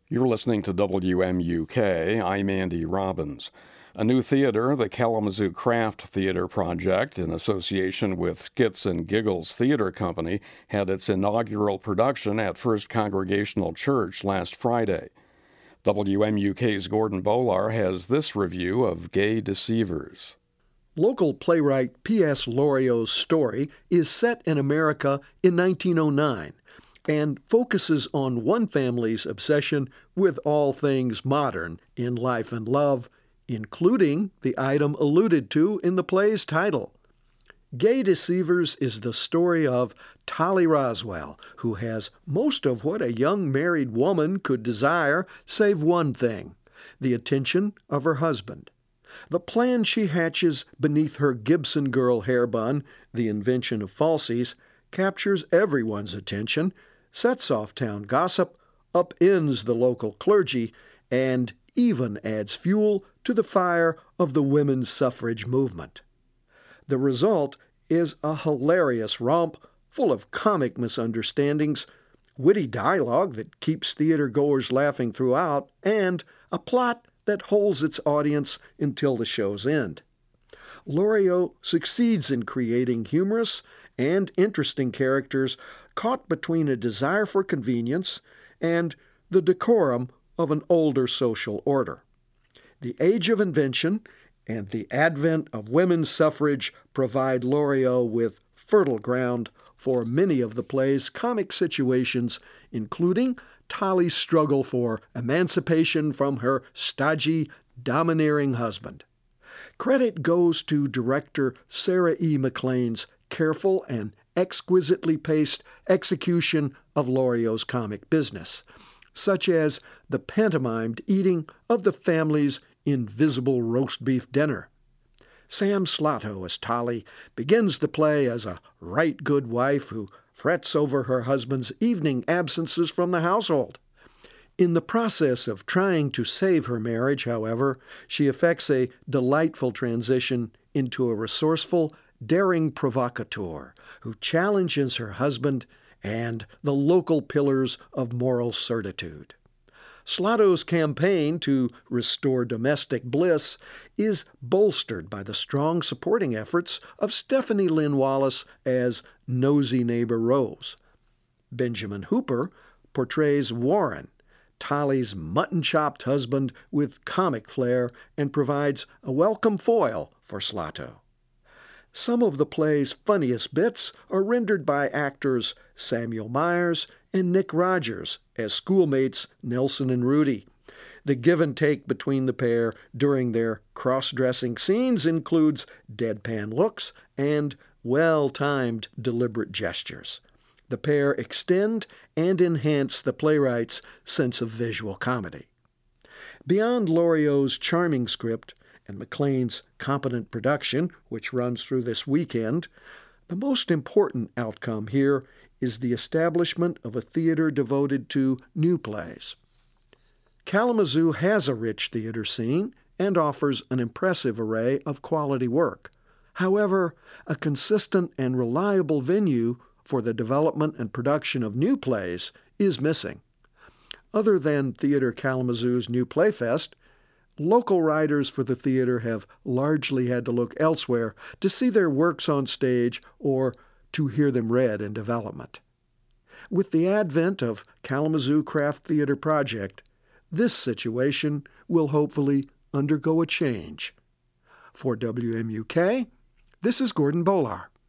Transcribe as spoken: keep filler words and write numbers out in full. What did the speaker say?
You're listening to W M U K. I'm Andy Robbins. A new theater, the Kalamazoo Craft Theater Project, in association with Skits and Giggles Theater Company, had its inaugural production at First Congregational Church last Friday. W M U K's Gordon Bolar has this review of Gay Deceivers. Local playwright P S Lorio's story is set in America in nineteen oh nine and focuses on one family's obsession with all things modern in life and love, including the item alluded to in the play's title. Gay Deceivers is the story of Tolly Roswell, who has most of what a young married woman could desire, save one thing, the attention of her husband. The plan she hatches beneath her Gibson girl hair bun, the invention of falsies, captures everyone's attention, sets off town gossip, upends the local clergy, and even adds fuel to the fire of the women's suffrage movement. The result is a hilarious romp full of comic misunderstandings, witty dialogue that keeps theater-goers laughing throughout, and a plot that holds its audience until the show's end. Lorio succeeds in creating humorous and interesting characters caught between a desire for convenience and the decorum of an older social order. The age of invention and the advent of women's suffrage provide Lorio with fertile ground for many of the play's comic situations, including Tolly's struggle for emancipation from her stodgy, domineering husband. Credit goes to director Sarah E. McLean's careful and exquisitely paced execution of Lorio's comic business, such as the pantomimed eating of the family's invisible roast beef dinner. Sam Slotto as Tolly begins the play as a right good wife who frets over her husband's evening absences from the household. In the process of trying to save her marriage, however, she effects a delightful transition into a resourceful, daring provocateur who challenges her husband and the local pillars of moral certitude. Slotto's campaign to restore domestic bliss is bolstered by the strong supporting efforts of Stephanie Lynn Wallace as nosy neighbor Rose. Benjamin Hooper portrays Warren, Tolly's mutton-chopped husband, with comic flair and provides a welcome foil for Slotto. Some of the play's funniest bits are rendered by actors Samuel Myers and Nick Rogers as schoolmates Nelson and Rudy. The give and take between the pair during their cross-dressing scenes includes deadpan looks and well-timed deliberate gestures. The pair extend and enhance the playwright's sense of visual comedy. Beyond Lorio's charming script and McLean's competent production, which runs through this weekend, the most important outcome here is the establishment of a theater devoted to new plays. Kalamazoo has a rich theater scene and offers an impressive array of quality work. However, a consistent and reliable venue for the development and production of new plays is missing. Other than Theater Kalamazoo's New Playfest, local writers for the theater have largely had to look elsewhere to see their works on stage or to hear them read in development. With the advent of Kalamazoo Craft Theater Project, this situation will hopefully undergo a change. For W M U K, this is Gordon Bolar.